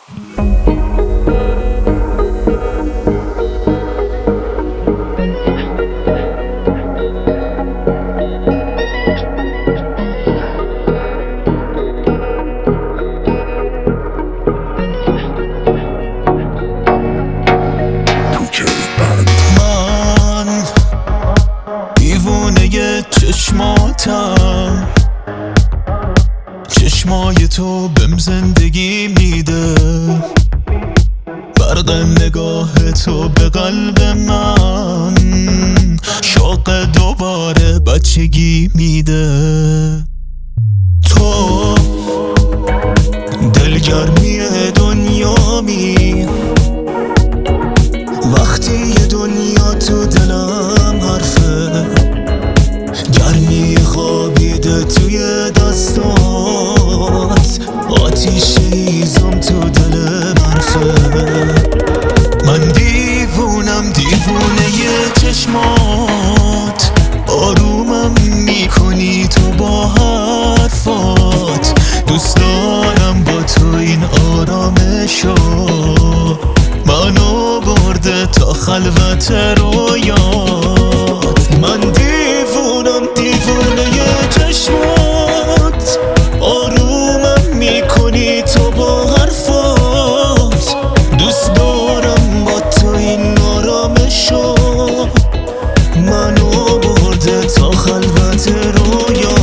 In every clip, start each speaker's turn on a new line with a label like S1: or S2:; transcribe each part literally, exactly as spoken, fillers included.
S1: چشماتم، چشمای تو بهم زندگی میده، برق نگاه تو به قلب من شوق دوباره بچگی میده. تو دلگرمی دنیامی، وقتی یه دنیا تو دلم حرفه، گرمی خوابیده توی دستات، آتیش ایزم تو دل برفه. من دیوونم دیوونه ی چشمات، آرومم میکنی تو با حرفات، دوست دارم با تو این آرامشو، منو برده تا خلوت رویات. من دیوونم دیوونه ی چشمات، آرومم میکنی تو با حرفات، دوست دارم با تو این آرامشو، منو برده تا خلوت رویات.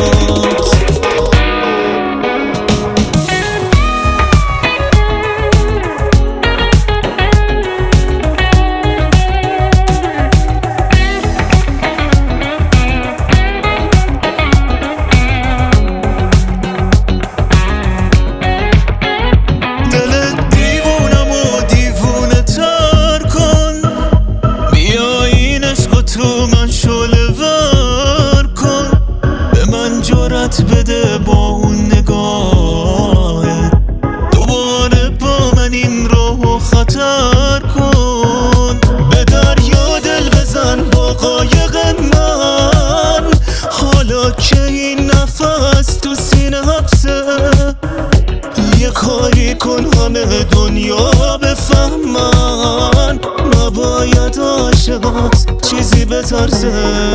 S1: بده با اون نگاهت، دوباره با من این راهو خطر کن، به دریا دل بزن با قایق من، حالا که این نفس تو سینه حبسه، یه کاری کن همه دنیا بفهمن، نباید عاشقات چیزی بترسه.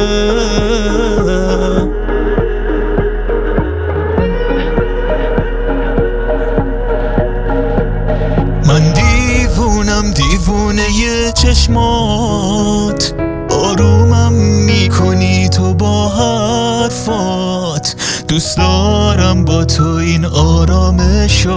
S1: من دیوونم دیوونه ی چشمات، آرومم میکنی تو با حرفات، دوست دارم با تو این آرامشو،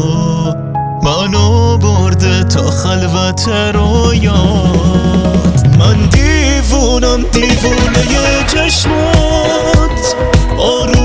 S1: منو برده تا خلوت رویات. من دیوونم دیوونه ی چشمات، آروم